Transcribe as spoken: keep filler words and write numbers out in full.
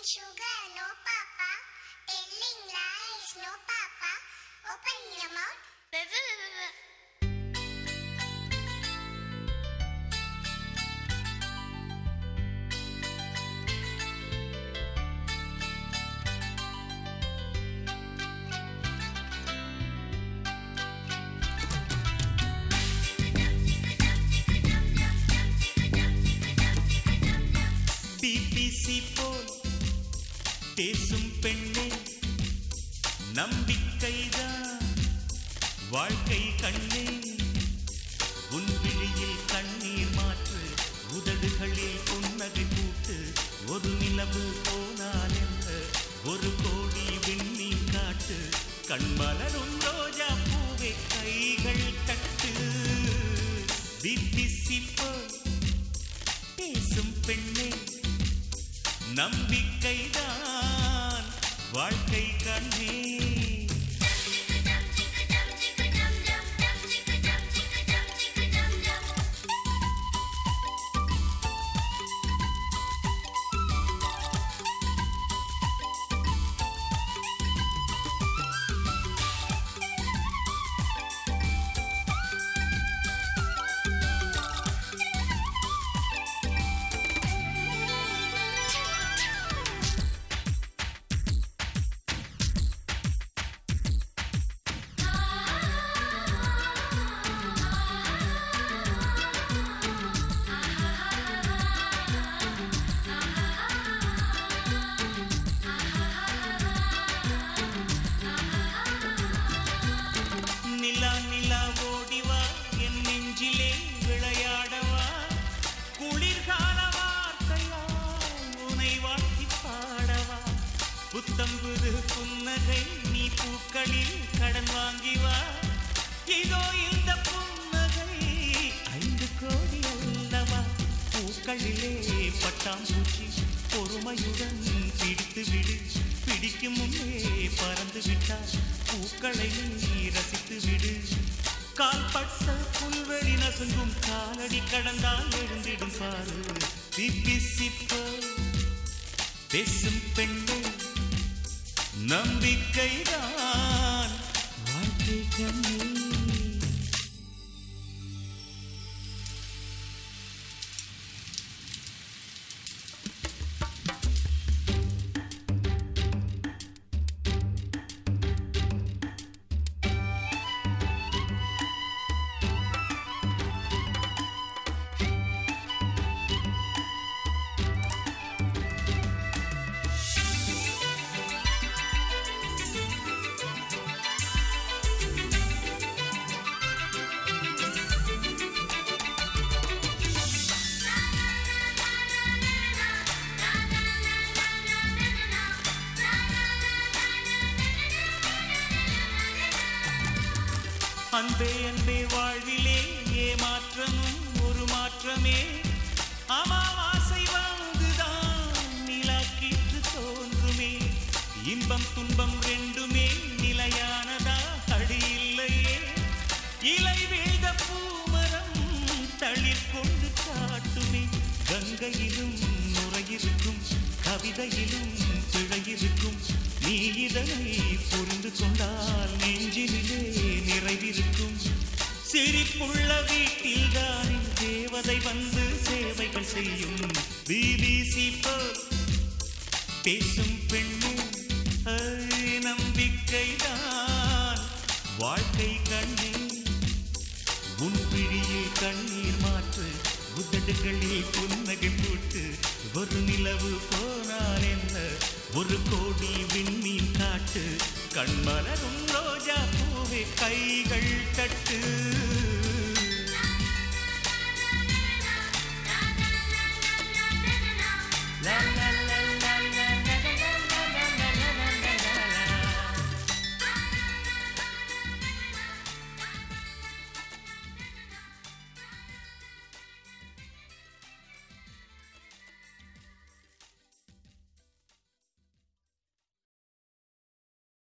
sugar, no papa. Telling lies, no papa. Open your mouth. BBC போல் பேசும் பெண்ணே, நம்பிக்கைதான் வாழ்க்கை கண்ணே. உன் விழியில் கண்ணீர் மாற்று, உதடுகளில் புன்னகை பூட்டு. ஒரு நிலவு போனால் என்ன, ஒரு கோடி விண்மீன் காட்டு. கண்மலரும் ரோஜா பூவை கைகள் தட்டு. பிபிசி போல் பேசும் பெண்ணே, நம்பிக்கைதான் வாழ்க்கை கண்ணே. புத்தம்புது புன்னகை நீ பூக்களில் கடன் வாங்கி வா. இதோ இந்த புன்னகை ஐந்து கோடி அல்லவா. பூக்களிலே பட்டாம்பூச்சி பொறுமையுடன் பிடித்து விடு. பிடிக்கும் முன்னே பறந்து விட்டால் பூக்களை நீ ரசித்து விடு. கால்பட்ட புல்வெளி நசுங்கும் காலடி கடந்தால் எழுந்திடும் பாரு. பிபிசி போல் பேசும் பெண்ணே, நம்பிக்கைதான் வாழ்க்கை கண்ணே. அன்பே அன்பே வாழ்விலே ஏமாற்றமும் ஒரு மாற்றமே. அமாவாசை வந்துதான் நிலாக்கீற்று தோன்றுமே. இன்பம் துன்பம் ரெண்டுமே நிலையானதா அடி இல்லையே. இலை வீழ்ந்த பூமரம் தளிர் கொண்டு காட்டுமே. கங்கையிலும் நுரையிருக்கும், கவிதையிலும் பிழையிருக்கும். நீ இதனை புரிந்து கொண்டால் நெஞ்சிலே நிறைவிருக்கும். சிரிப்புள்ள வீட்டில் தானே தேவதை வந்து சேவைகள் செய்யும். பிபிசி போல் பேசும் பெண்ணே, நம்பிக்கைதான் வாழ்க்கை கண்ணே. உன் பிழியில் கண்ணீர் மாற்று, உதடுகளில் புன்னகை பூட்டு. ஒரு நிலவு போனால் என்ன, ஒரு கோடி விண்மீன் காட்டு. கண்மலரும் ரோஜா பூவை கைகள் தட்டு.